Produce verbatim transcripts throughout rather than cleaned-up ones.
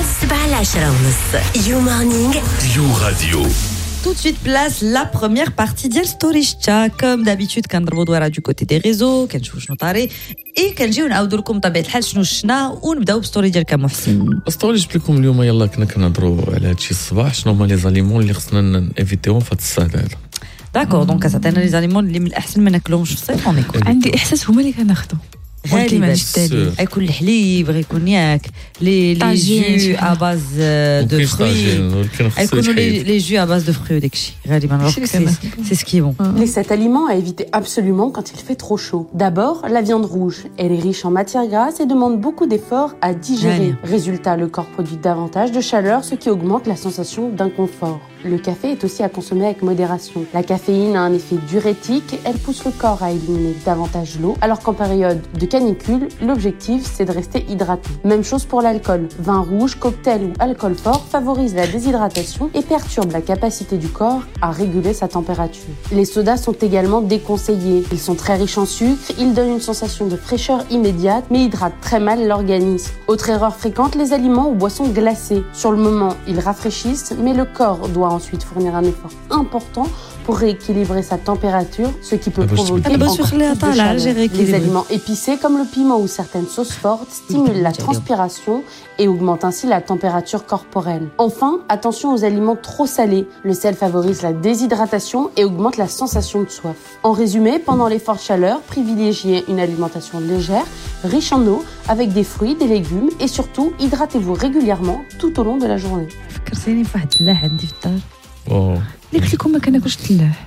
السبعة العشرة ونص You Morning You Radio. Tout de suite, place la première partie ديال ستوريشتا. Comme d'habitude كنضربوا دويره du côté des réseaux, كنشوفوا شنو طاري اي كنجيو نعاودوا لكم بطبيعه الحال شنو شفنا ونبداو بستوري ديالك محسن. ستوري جبت لكم اليوم يلا كنا كنهضروا على هادشي الصباح شنو هما لي زاليمون اللي خصنا نيفيتيهم في هاد الصهد هذا. داكور دونك كتعطينا لي زاليمون اللي من الاحسن ما ناكلوهمش في الصيف وناكل. عندي احساس هما اللي كناخذوا غالبا يكون الحليب غيكون ياك لي لي جو ا باز دو فروي يكونوا لي لي جو ا باز دو فروي داكشي غالبا سي سكي بون. Les sept aliments à éviter absolument quand il fait trop chaud. D'abord, la viande rouge. Elle est riche en matières grasses et demande beaucoup d'efforts à digérer. Résultat, le corps produit davantage de chaleur, ce qui augmente la sensation d'inconfort. Le café est aussi à consommer avec modération. La caféine a un effet diurétique, elle pousse le corps à éliminer davantage l'eau, alors qu'en période de canicule, l'objectif c'est de rester hydraté. Même chose pour l'alcool. Vin rouge, cocktail ou alcool fort favorise la déshydratation et perturbe la capacité du corps à réguler sa température. Les sodas sont également déconseillés. Ils sont très riches en sucre, ils donnent une sensation de fraîcheur immédiate, mais hydratent très mal l'organisme. Autre erreur fréquente, les aliments ou boissons glacées. Sur le moment, ils rafraîchissent, mais le corps doit ensuite fournir un effort important pour rééquilibrer sa température, ce qui peut provoquer encore plus de chaleur. Les aliments épicés comme le piment ou certaines sauces fortes stimulent la transpiration et augmentent ainsi la température corporelle. Enfin, attention aux aliments trop salés. Le sel favorise la déshydratation et augmente la sensation de soif. En résumé, pendant les fortes chaleurs, privilégiez une alimentation légère, riche en eau, avec des fruits, des légumes et surtout, hydratez-vous régulièrement tout au long de la journée. فكرتيني في واحد اللاح عندي في الدار. اوه اللي قلت لكم ما كناكلش التلاح.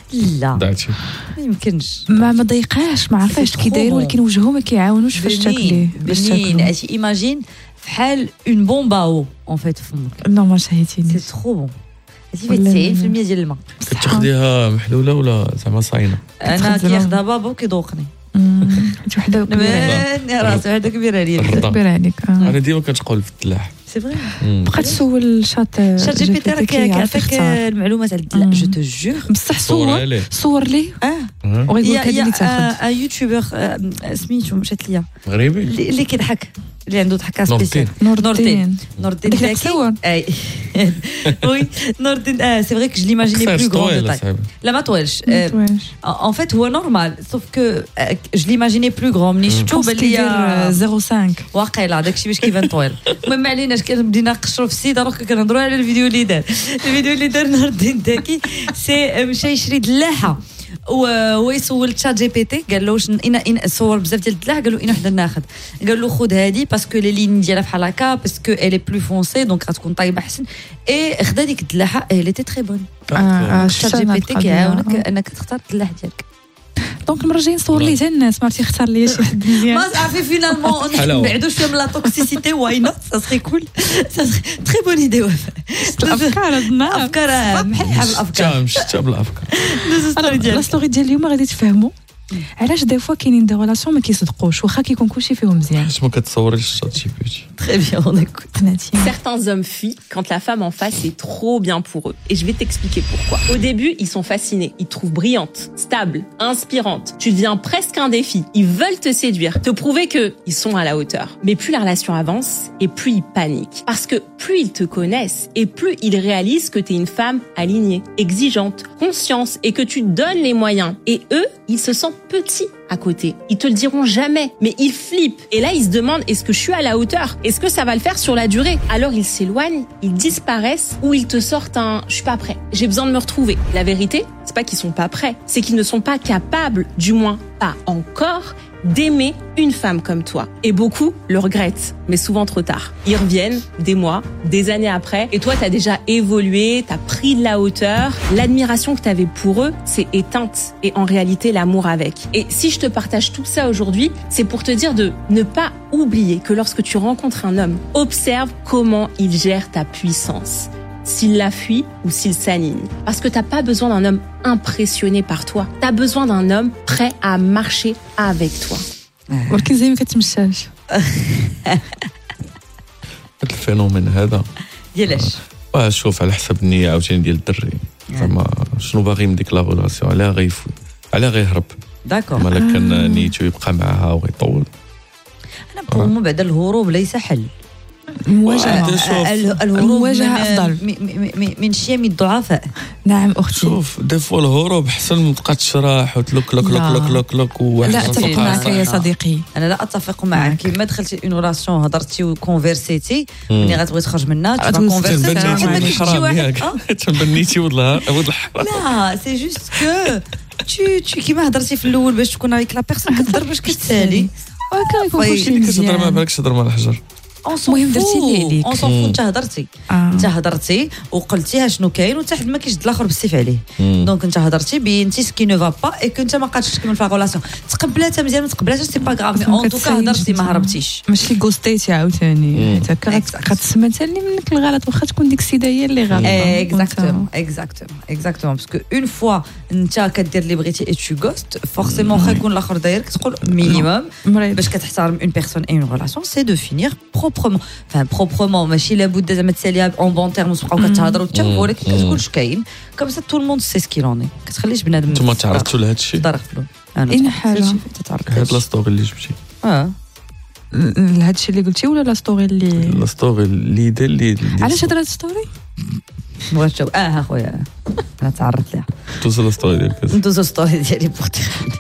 لا دعتي ما يمكنش ما ما ضيقاش ما عرفتش كي داير ولكن وجهه ما كيعاونوش فاش تاكليه باش بنين. تاكلو. ايماجين بحال اون بومباو اون فيت في فمك. نو ما شهيتيني سي ترو بون. هذه فيها تسعين بالمية ديال الماء. كتاخديها محلوله ولا زعما صاينه؟ انا كياخذها بابا وكيذوقني. انت وحده نبان راسي وحده كبيره عليا كبيره عليك. انا ديما كنتقول في التلاح. سي فري. بقى تسول شات شات جي بي تي راه كيعطيك المعلومات على الدلاع. جو تو جور بصح صور صور ليه اه وغيقول لك هذه اللي تاخذ. ان يوتيوبر سميتو مشات ليا مغربي اللي كيضحك اللي عنده ضحكه سبيسيال. نور الدين نور الدين زكي. اي وي نور الدين. اه سي فري كو جو ليماجيني بلو غران ديتاي. لا ما طويلش ان فيت هو نورمال سوف كو جو ليماجيني بلو غران ملي شفتو بان ليا صفر فاصلة خمسة واقيلا داكشي باش كيبان طويل. المهم ما عليناش بدينا نقشروا في السيده دروك كنهضروا على الفيديو اللي دار. الفيديو اللي دار نور الدين زكي سي مشى يشري دلاحه و يسول تشات جي بي تي قال له واش ان صور بزاف ديال الدلاح قال له اين وحده ناخذ. قال له خذ هذه باسكو لي لين ديالها بحال هكا باسكو الي بلو فونسي دونك غتكون طايبه احسن. اي خدا ديك الدلاحه اي لي تري بون. تشات جي بي تي كيعاونك انك تختار الدلاح ديالك. دونك المره الجايه نصور ليه حتى الناس ما عرفتي اختار لي شي حد مزيان. ما صافي فينالمون نبعدوا شويه من لا توكسيسيتي واي نوت سا سري كول سا سري تري بون ايدي وفاء. الافكار عندنا افكار محيحه بالافكار مش تاب الافكار. لا ستوري ديال اليوم غادي تفهموا علاش دي فوا كاينين دي ريلاسيون ما كيصدقوش واخا كيكون كلشي فيهم مزيان. حيت ما كتصوريش الشات جي بي تي. Très bien, on écoute. Certains hommes fuient quand la femme en face est trop bien pour eux. Et je vais t'expliquer pourquoi. Au début, ils sont fascinés. Ils te trouvent brillante, stable, inspirante. Tu deviens presque un défi. Ils veulent te séduire, te prouver qu'ils sont à la hauteur. Mais plus la relation avance, et plus ils paniquent. Parce que plus ils te connaissent, et plus ils réalisent que tu es une femme alignée, exigeante, consciente, et que tu donnes les moyens. Et eux, ils se sentent petits à côté. Ils te le diront jamais, mais ils flippent. Et là, ils se demandent, est-ce que je suis à la hauteur? Est-ce que ça va le faire sur la durée? Alors ils s'éloignent, ils disparaissent, ou ils te sortent un « je suis pas prêt, j'ai besoin de me retrouver ». La vérité, c'est pas qu'ils sont pas prêts, c'est qu'ils ne sont pas capables, du moins pas encore, d'aimer une femme comme toi. Et beaucoup le regrettent, mais souvent trop tard. Ils reviennent des mois, des années après, et toi, t'as déjà évolué, t'as pris de la hauteur. L'admiration que t'avais pour eux s'est éteinte, et en réalité, l'amour avec. Et si je te partage tout ça aujourd'hui, c'est pour te dire de ne pas oublier que lorsque tu rencontres un homme, observe comment il gère ta puissance. S'il la fuit ou s'il s'aligne. Parce que t'as pas besoin d'un homme impressionné par toi. T'as besoin d'un homme prêt à marcher avec toi. ولكن زي ما كتمشاش. هذا الفينومين هذا ديالاش واه شوف على حسب النيه عاوتاني ديال الدري زعما شنو باغي من ديك لا غولاسيون علاه غيفوت علاه غيهرب داكور. ما كان نيتو يبقى معها ويطول. انا بقول بعد الهروب ليس حل. المواجهه المواجهه افضل من شيم الضعفاء. نعم اختي. شوف دي فوا الهروب احسن من تبقى تشرح وتلوك لوك لوك لوك لوك لوك وواحد. لا اتفق معك يا صديقي. انا لا اتفق معك. كيما دخلتي اون ريلاسيون هضرتي وكونفيرسيتي ملي غتبغي تخرج منها تكونفيرسي تنبنيتي والله ولد الحرام. لا سي جوست كو tu tu كيما هضرتي في الاول باش تكون avec la personne كتهضر باش كتسالي هكا يكون كلشي مزيان. كتهضر ما بالكش تهضر مع الحجر. المهم درتي اللي عليك. اون سون انت هضرتي انت هضرتي وقلتيها شنو كاين وحتى حد ما كيشد الاخر بالسيف عليه. دونك انت هضرتي بينتي سكي نو فا با اي كنت ما قادش تكمل في الريلاسيون. تقبلاتها مزيان ما تقبلاتهاش سي با غراف. مي اون توكا هضرتي ما هربتيش ماشي غوستيتي عاوتاني هكا غتسمى حتى اللي منك الغلط واخا تكون ديك السيده هي اللي غلطه. اكزاكتومون اكزاكتومون اكزاكتومون باسكو اون فوا انت كدير اللي بغيتي اي تو غوست فورسيمون خا يكون الاخر دايرك تقول مينيموم باش كتحترم اون بيرسون اي اون ريلاسيون سي دو فينير بروبرمون. بروبرمون ماشي لابد زعما تساليها اون بون تيرم وتبقاو كتهضروا وتشوفوا ولكن كتقول اش كاين كوم سا تو الموند سي سكيلوني. كتخليش بنادم نتوما تعرفتوا لهذا الشيء ضرفلو اين حاجه هاد لا ستوري اللي جبتي اه هذا الشيء اللي قلتي ولا لا ستوري اللي لا ستوري اللي دار اللي علاش هضرت ستوري بغيت تشوف اه اخويا انا تعرضت لها دوز لا ستوري ديالك دوز لا ستوري ديالي بوغ تخلي.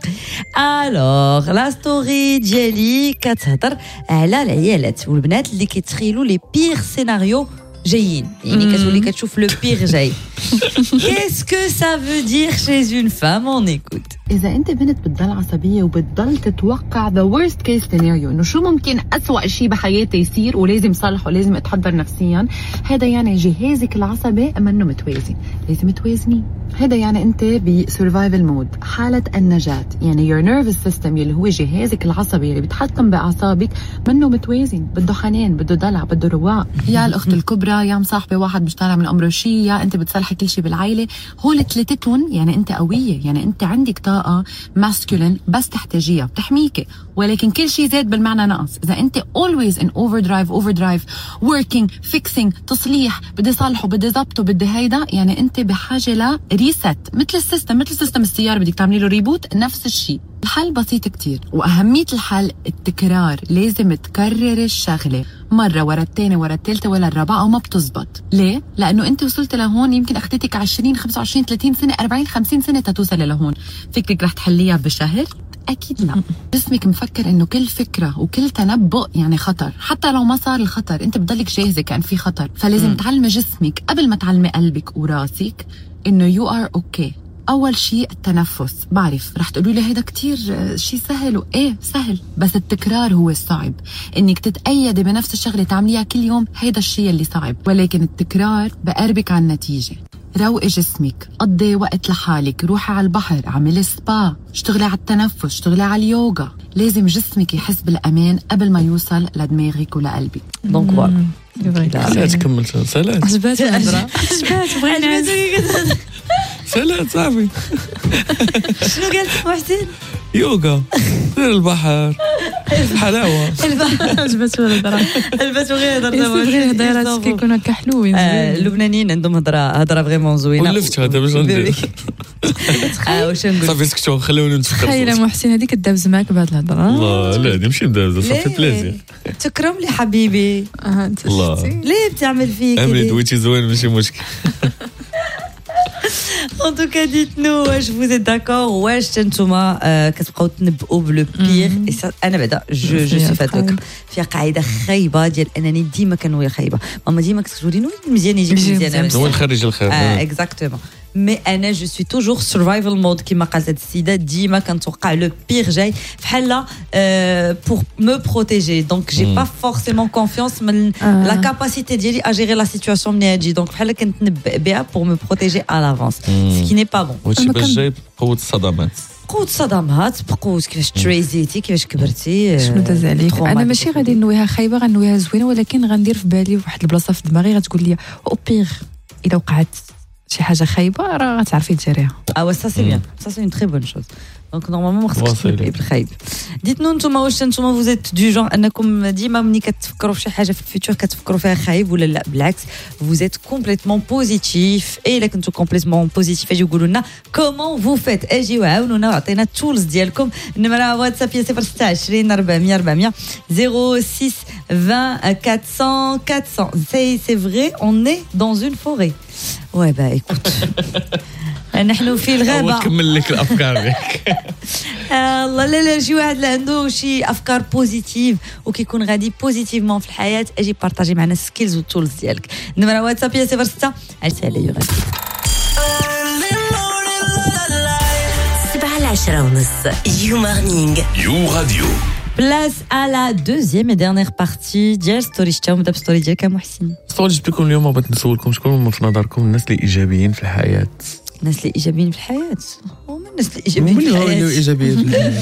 الوغ لا ستوري ديالي كتهضر على العيالات والبنات اللي كيتخيلوا لي بيغ سيناريو جايين. يعني كتولي كتشوف لو بيغ جاي. كيس كو سا فو دير شي اون فام اون ايكوت. إذا أنت بنت بتضل عصبية وبتضل تتوقع the worst case scenario إنه شو ممكن أسوأ شيء بحياتي يصير ولازم صلح ولازم أتحضر نفسيا، هذا يعني جهازك العصبي منه متوازن، لازم توازني. هذا يعني أنت بسرفايفل مود، حالة النجاة، يعني your nervous system اللي هو جهازك العصبي اللي بيتحكم بأعصابك منه متوازن، بده حنان، بده دلع، بده رواق. يا الأخت الكبرى، يا مصاحبة واحد مش طالع من أمره شيء، يا أنت بتصلحي كل شيء بالعائلة، هول ثلاثتهم يعني أنت قوية، يعني أنت عندك طاقة ماسكولين بس تحتاجيها بتحميكي. ولكن كل شيء زاد بالمعنى نقص. إذا أنت always in overdrive overdrive working fixing تصليح، بدي صلحه بدي ضبطه بدي هيدا، يعني أنت بحاجة ل ريست مثل السيستم مثل سيستم السيارة بدك تعملي له ريبوت. نفس الشيء. الحل بسيط كتير وأهمية الحل التكرار. لازم تكرر الشغلة مرة ورا الثانية ورا الثالثة ولا الرابعة وما بتزبط. ليه؟ لأنه أنت وصلت لهون يمكن أخذتك عشرين خمسة وعشرين ثلاثين سنة أربعين خمسين سنة تتوصل لهون. فكرك رح تحليها بشهر؟ أكيد لا. جسمك مفكر إنه كل فكرة وكل تنبؤ يعني خطر، حتى لو ما صار الخطر أنت بتضلك جاهزة كأن في خطر. فلازم تعلمي جسمك قبل ما تعلمي قلبك وراسك إنه you are okay. أول شيء التنفس. بعرف رح تقولوا لي هيدا كتير شيء سهل، وإيه سهل، بس التكرار هو الصعب. إنك تتأيدي بنفس الشغلة تعمليها كل يوم هيدا الشيء اللي صعب، ولكن التكرار بقربك عن النتيجة. روقي جسمك، قضي وقت لحالك، روحي على البحر، اعملي سبا، اشتغلي على التنفس، اشتغلي على اليوغا. لازم جسمك يحس بالأمان قبل ما يوصل لدماغك ولقلبك. دونك فوالا سالات كملت سالات عجبات الهضره عجبات بغينا سالات صافي. شنو قالت محسن؟ يوغا غير البحر حلاوه البحر. عجبات الهضره البس غير هضره غير هضرات كيكونوا هكا حلوين. اللبنانيين عندهم هضره هضره فريمون زوينه. ولفت هذا باش ندير اه واش نقول صافي سكتوا خليوني نتفكر. تخيل محسن هذيك دابز معاك بهاد الهضره. الله لا هذه ماشي دابزه صافي بلازير. تكرم لي حبيبي. اه انت الله ليه بتعمل فيك امري دويتي زوين ماشي مشكل. En tout cas, dites-nous, واش vous êtes d'accord, واش نتوما كتبقاو تنبؤوا بلو بيغ. انا بعدا جو جو سي فاتوك فيها قاعده خايبه ديال انني ديما كنوي خايبه. ماما ديما كتقولي نوي مزيان يجي مزيان. هو الخارج الخير. اه اكزاكتومون. مي انا جو سوي توجور سرفايفل مود كيما قالت هاد السيده. ديما كنتوقع لو بيغ جاي بحال بور مو بروتيجي. دونك جي با فورسيمون كونفيونس من لا كاباسيتي ديالي ا جيري لا سيتوياسيون منين تجي. دونك بحال كنتنبأ بها بور مو بروتيجي ا لافونس سكي ني با بون. وهادشي باش جاي قوه الصدمات. قوة الصدمات بقوة كيفاش تريزيتي كيفاش كبرتي. شنو داز عليك؟ انا ماشي غادي نويها خايبه غنويها زوينه، ولكن غندير في بالي واحد البلاصه في دماغي غتقول لي او بيغ اذا وقعت شي حاجه خايبه راه غتعرفي ديريها. اه سا سي بيان سا سي اون تري بون شوز. دونك نورمالمون ما خصكش تبقي بالخايب. ديتنو نتوما واش نتوما vous êtes du genre انكم ديما ملي كتفكروا في شي حاجه في الفيتور كتفكروا فيها خايب ولا لا بالعكس vous êtes complètement positif. اي الا كنتو complètement positif اجيو قولوا لنا comment vous faites. اجيو عاونونا وعطينا التولز ديالكم. النمره واتساب هي صفر ستة عشرين أربعمية أربعمية صفر ستة vingt, quatre cents, quatre cents. C'est, c'est vrai, on est dans une forêt. Ouais, bah écoute. نحن في الغابة. أكمل لك الأفكار بك. الله لا لا شي واحد اللي عنده شي أفكار بوزيتيف وكيكون غادي بوزيتيفمون في الحياة أجي بارطاجي معنا السكيلز والتولز ديالك. النمرة واتساب هي صفر ستة عشرة على يوغا. سبعة العشرة ونص يو مارنينغ يو راديو. Place à la deuxième et dernière partie ديال ستوري شتا ونبدا بستوري ديالك محسن. ستوري جبت لكم اليوم بغيت نسولكم شكون في نظركم الناس اللي إيجابيين في الحياة؟ الناس اللي إيجابيين في الحياة هما الناس اللي إيجابيين في الحياة. اللي إيجابيين في الحياة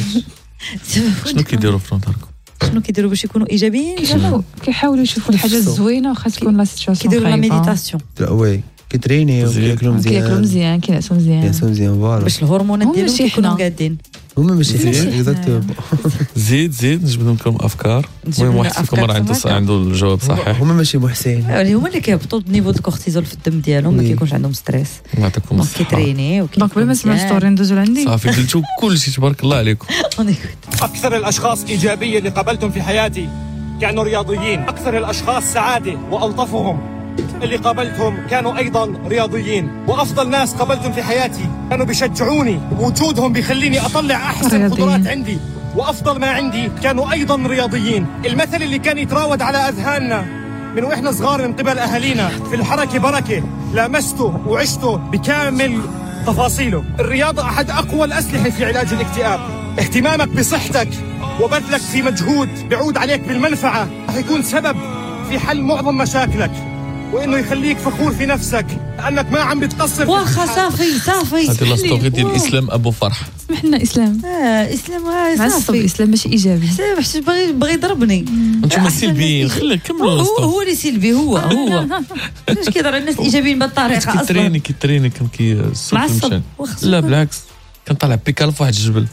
شنو كيديروا في نظركم؟ شنو كيديروا باش يكونوا إيجابيين؟ كيحاولوا يشوفوا الحاجات الزوينة واخا تكون لا سيتواسيون كيديروا لا ميديتاسيون. وي كيترينيو كياكلوا مزيان كياكلوا مزيان كينعسوا مزيان كينعسوا مزيان فوالا باش الهرمونات ديالهم يكونوا قادين. هما ماشي اكزاكتومون. زيد زيد نجبد لكم افكار. المهم واحد فيكم راه عنده عنده الجواب صحيح. هما ماشي محسنين هما اللي كيهبطوا النيفو د الكورتيزول في الدم ديالهم ما كيكونش عندهم ستريس. نعطيكم الصحه. كيتريني دونك بلا ما نسمعوا ستوري ندوزو لعندي صافي قلتوا كلشي تبارك الله عليكم. اكثر الاشخاص ايجابيه اللي قابلتهم في حياتي كانوا رياضيين. اكثر الاشخاص سعاده والطفهم اللي قابلتهم كانوا أيضا رياضيين. وأفضل ناس قابلتهم في حياتي كانوا بيشجعوني. وجودهم بيخليني أطلع أحسن قدرات عندي وأفضل ما عندي كانوا أيضا رياضيين. المثل اللي كان يتراود على أذهاننا من وإحنا صغار من قبل أهالينا في الحركة بركة لامسته وعشته بكامل تفاصيله. الرياضة أحد أقوى الأسلحة في علاج الاكتئاب. اهتمامك بصحتك وبذلك في مجهود بيعود عليك بالمنفعة رح يكون سبب في حل معظم مشاكلك وانه يخليك فخور في نفسك انك ما عم بتقصر. واخا صافي صافي. هذه لاستوري ديال الاسلام ابو فرح. سمح لنا اسلام. اه اسلام اه معصب الاسلام ماشي ايجابي. حساب حتى بغى بغى يضربني. انتم سلبيين خليك كملوا هو لاستوري. هو اللي سلبي هو هو. علاش كيهضر الناس ايجابيين بالطريقه اصلا؟ كيتريني كيتريني كان كيصوت المشان. لا بالعكس كان طالع بيكال في واحد الجبل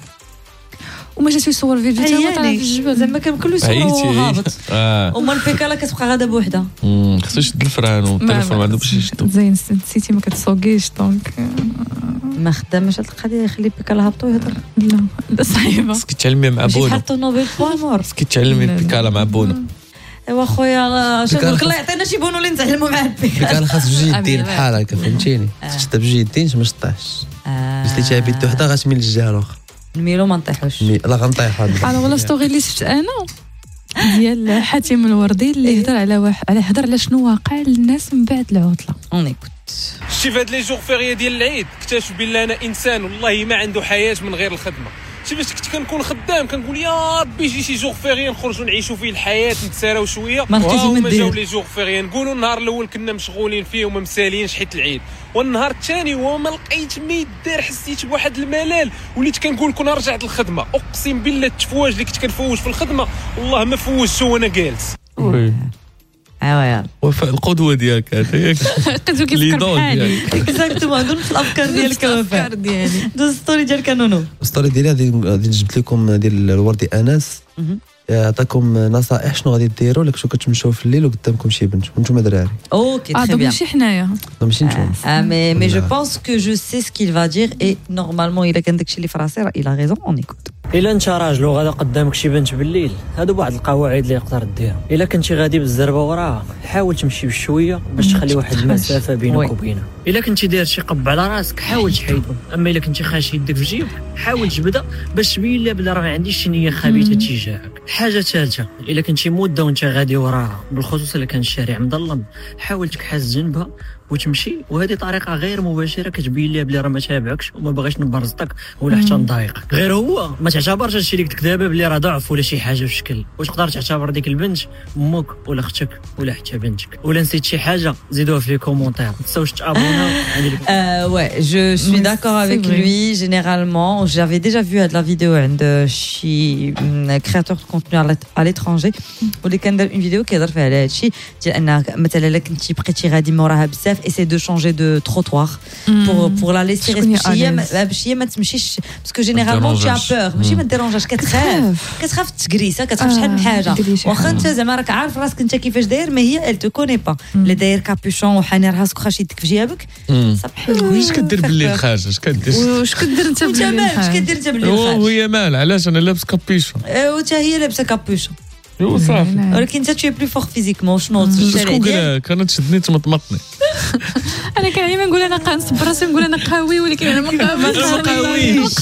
وما جاتو يصور فيديو حتى هو طالع في الجبل زعما كان كله يصور وهو هابط. وما البيكالا كتبقى غادا بوحدها. خصو يشد الفران والتليفون ما عنده باش يشدو. زين نسيتي ما كتسوقيش دونك ما خدامش هاد القضيه يخلي بيكالا هابطو يهضر. لا لا صعيبه. خصك تعلمي مع بونا. شي حطو نوبل بوا مور. خصك تعلمي بيكالا مع بونا. ايوا خويا شنو نقول الله يعطينا شي بونو اللي نتعلموا مع البيكالا. بيكالا خاص بجوج يدين بحال هكا فهمتيني. تشد بجوج يدين باش ما تطيحش. باش اللي بيد وحده غتميل للجهه الاخرى. نميلو ما نطيحوش. لا غنطيح هذا. انا ولا ستوري اللي شفت انا ديال حاتم الوردي اللي هضر على واحد على هضر على شنو واقع للناس من بعد العطله. اون ايكوت. شتي في هاد لي جور فيريا ديال العيد اكتشف بلي انا انسان والله ما عنده حياه من غير الخدمه. شتي فاش كنت كنكون خدام كنقول يا ربي يجي شي جور فيريا نخرجوا نعيشوا فيه الحياه نتساراو شويه. وهما جاو لي جور فيريا نقولوا النهار الاول كنا مشغولين فيه وما مسالينش حيت العيد. والنهار الثاني وما لقيت ما يدار حسيت بواحد الملل وليت كنقول كون رجعت للخدمه اقسم بالله التفواج اللي كنت كنفوج في الخدمه والله ما فوجته وانا جالس. وي ايوا يا وفاء القدوه ديالك هذا ياك قدو كيفكر بحالي اكزاكتومون دون الافكار ديالك الافكار ديالي دوز ستوري ديال كانونو. الستوري ديالي غادي جبت لكم ديال الوردي انس يعطيكم نصائح شنو غادي ديروا لك شو كتمشوا في الليل وقدامكم شي بنت وانتم دراري. اوكي تري بيان. ماشي حنايا ماشي نتوما. اه مي مي جو بونس كو جو سي سو كيل فا دير اي نورمالمون الا كان داكشي اللي في راسي راه الا غيزون اون ايكوت. الا انت راجل وغادا قدامك شي بنت بالليل هادو بعض القواعد اللي يقدر دير. الا كنتي غادي بالزربه وراها حاول تمشي بشويه باش تخلي واحد المسافه بينك وبينها. الا كنتي داير شي قب على راسك حاول تحيدو. اما الا كنتي خاشي يدك في جيبك حاول تبدا باش تبين لها بلا راه ما عنديش شي نيه خبيثه تجاهك. حاجه ثالثه الا كنتي مده وانت غادي وراها بالخصوص الا كان الشارع مظلم حاول تكحز جنبها وتمشي وهذه طريقه غير مباشره كتبين لها بلي راه ما تابعكش وما باغاش نبرزطك ولا حتى نضايقك. غير هو ما تعتبرش هادشي اللي قلت لك دابا بلي راه ضعف ولا شي حاجه في شكل. وتقدر تعتبر ديك البنت امك ولا اختك ولا حتى بنتك. ولا نسيت شي حاجه زيدوها في لي كومونتير ما تنساوش تابونا. Euh, ouais, je suis oui, d'accord avec vrai. lui. Généralement, j'avais déjà vu de la vidéo de chez un créateur de contenu à l'étranger où les كان une vidéo qui a fait على هادشي ديال ان مثلا الا كنتي بقيتي غادي موراها بزاف essaie de changer de trottoir pour pour la laisser respirer باش هي ما تمشيش باسكو جينيرالمون tu as peur ماشي ما ديرونجاش كتخاف كتخاف تجريسه كتخاف شحال من حاجه واخا انت زعما راك عارف راسك انت كيفاش داير ما هي elle te connaît pas اللي داير كابوشون وحاني راسك وخا يدك في جيبك صباح واش كدير بالليل خارج اش كدير واش كدير انت بالليل اش كدير انت بالليل خارج وهي مال علاش انا لابس كابيشون وتا هي لابسه كابوشون ايوا صافي. ولكن انت tu es plus fort physiquement شنو شكون قال كانت تشدني تمطمطني. انا كان ديما نقول انا كنصبر راسي نقول انا قوي ولكن انا ما قويش.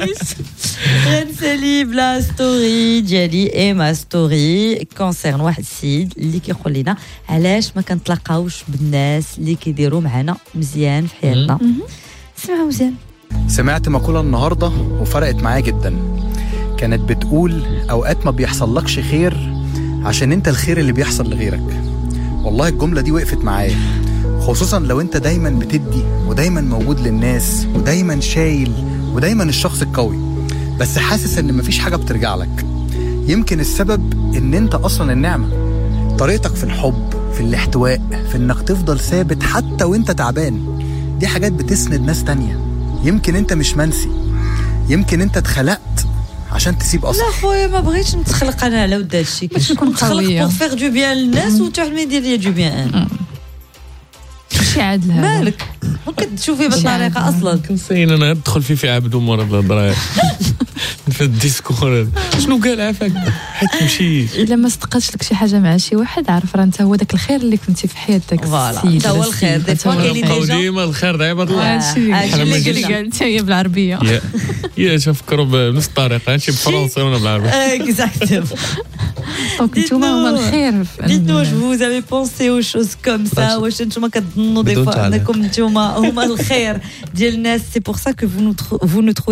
غنسالي بلا ستوري ديالي ايما ستوري كونسيرن واحد السيد اللي كيقول لنا علاش ما كنتلاقاوش بالناس اللي كيديروا معنا مزيان في حياتنا. سمعوا مزيان. سمعت مقولة النهاردة وفرقت معايا جدا. كانت بتقول اوقات ما بيحصلكش خير عشان انت الخير اللي بيحصل لغيرك. والله الجملة دي وقفت معايا، خصوصا لو انت دايما بتدي ودايما موجود للناس ودايما شايل ودايما الشخص القوي، بس حاسس ان مفيش حاجة بترجع لك. يمكن السبب ان انت اصلا النعمة. طريقتك في الحب، في الاحتواء، في انك تفضل ثابت حتى وانت تعبان، دي حاجات بتسند ناس تانية. يمكن انت مش منسي، يمكن انت اتخلقت عشان تسيب اصلا. لا خويا ما بغيتش نتخلق انا على ود هادشي، باش نكون قويه بور فيغ دو بيان للناس وتعلمي يدير ليا دو بيان. ماشي عادل هذا. مالك ممكن تشوفي بالطريقه اصلا. كنسين انا ندخل في في عبد ومر هاد الهضره في الديسكور. شنو قال عافاك حيت تمشي الا ما صدقاتش لك شي حاجه مع شي واحد عارف راه انت هو داك الخير اللي كنتي في حياتك. فوالا انت هو الخير. دي فوا كاين اللي ديما الخير د عباد الله. هادشي اللي قلت هي بالعربيه. يا تفكروا بنفس الطريقه هادشي بالفرنسي وانا بالعربيه. اكزاكتومون. دونك نتوما هما الخير. ديتنو واش vous avez pensé aux choses comme ça واش نتوما كتظنوا دي فوا انكم نتوما هما الخير ديال الناس. سي بور سا كو vous nous vous nous